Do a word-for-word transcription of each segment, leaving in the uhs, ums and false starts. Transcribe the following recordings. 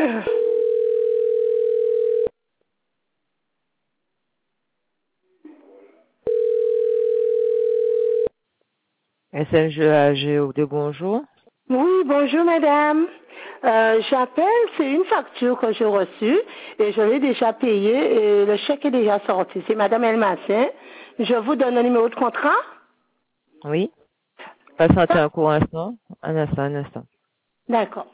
S N G A G O de bonjour. Oui, bonjour madame. Euh, J'appelle, c'est une facture que j'ai reçue et je l'ai déjà payée et le chèque est déjà sorti. C'est madame Elmassin. Je vous donne le numéro de contrat. Oui. Patientez un court instant. Un instant, un instant. D'accord.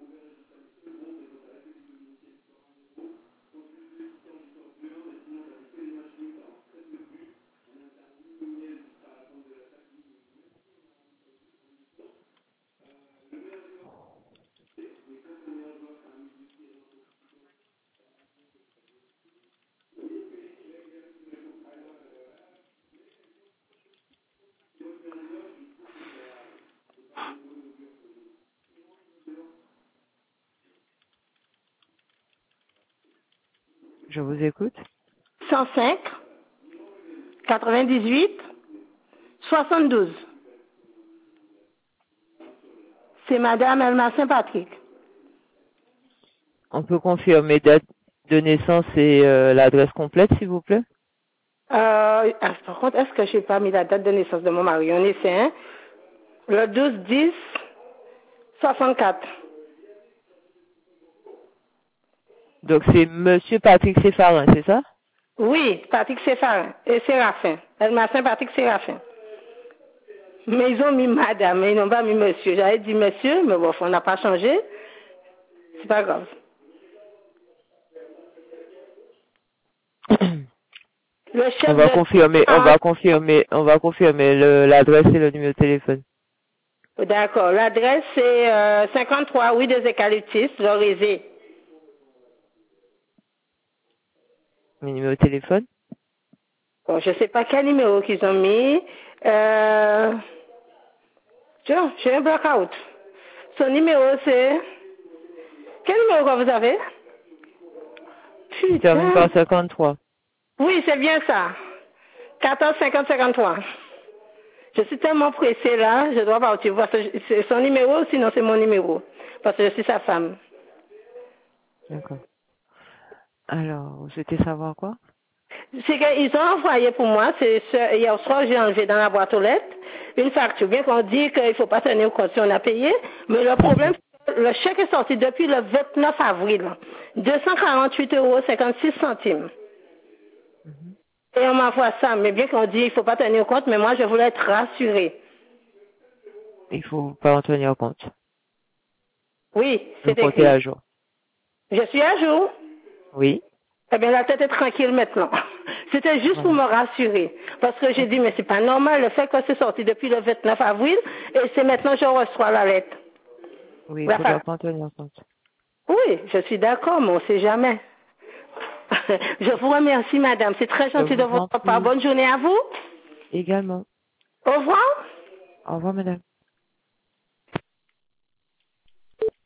Je vous écoute. cent cinq, quatre-vingt-dix-huit, soixante-douze. C'est madame Elmassin Patrick. On peut confirmer date de naissance et euh, l'adresse complète, s'il vous plaît? Euh, ah, par contre, est-ce que j'ai pas mis la date de naissance de mon mari? On essaie, hein? Le douze dix soixante-quatre. Donc c'est Monsieur Patrick Sépharin, c'est ça? Oui, Patrick Sépharin et Séraphin. Elmassin Patrick Séraphin. Mais ils ont mis madame, mais ils n'ont pas mis monsieur. J'avais dit monsieur, mais bon, on n'a pas changé. C'est pas grave. Le On chef va de... confirmer, on Ah, va confirmer, on va confirmer le- l'adresse et le numéro de téléphone. d'accord. L'adresse, c'est euh, cinquante-trois rue des Eucalyptus, Lorézé. Le numéro de téléphone? Bon, je sais pas quel numéro qu'ils ont mis. Euh... Tiens, j'ai un blackout. Son numéro, c'est... Quel numéro que vous avez? Il termine Putain. par cinquante-trois. Oui, c'est bien ça. quatorze cinquante cinquante-trois. Je suis tellement pressée là, je dois partir parce que c'est son numéro, sinon c'est mon numéro. Parce que je suis sa femme. D'accord. Alors, vous souhaitez savoir quoi? C'est qu'ils ont envoyé pour moi, c'est ce- hier soir j'ai enlevé dans la boîte aux lettres une facture. Bien qu'on dit qu'il ne faut pas tenir compte si on a payé, mais le problème, c'est que le chèque est sorti depuis le vingt-neuf avril. deux cent quarante-huit euros cinquante-six centimes. Mhm. Et on m'envoie ça, mais bien qu'on dit qu'il ne faut pas tenir compte, mais moi je voulais être rassurée. Il faut pas en tenir compte. Oui, Le c'est compter écrit. à jour. Je suis à jour. Oui. Eh bien, la tête est tranquille maintenant. C'était juste pour Voilà. me rassurer. Parce que j'ai Ok. dit, mais c'est pas normal le fait que c'est sorti depuis le vingt-neuf avril et c'est maintenant que je reçois la lettre. Oui, il La faudra fa- pas en tenir compte. Oui, je suis d'accord, mais on ne sait jamais. Je vous remercie, madame. C'est très Je gentil de vous en votre part. prie. Bonne journée à vous. Également. Au revoir. Au revoir, madame.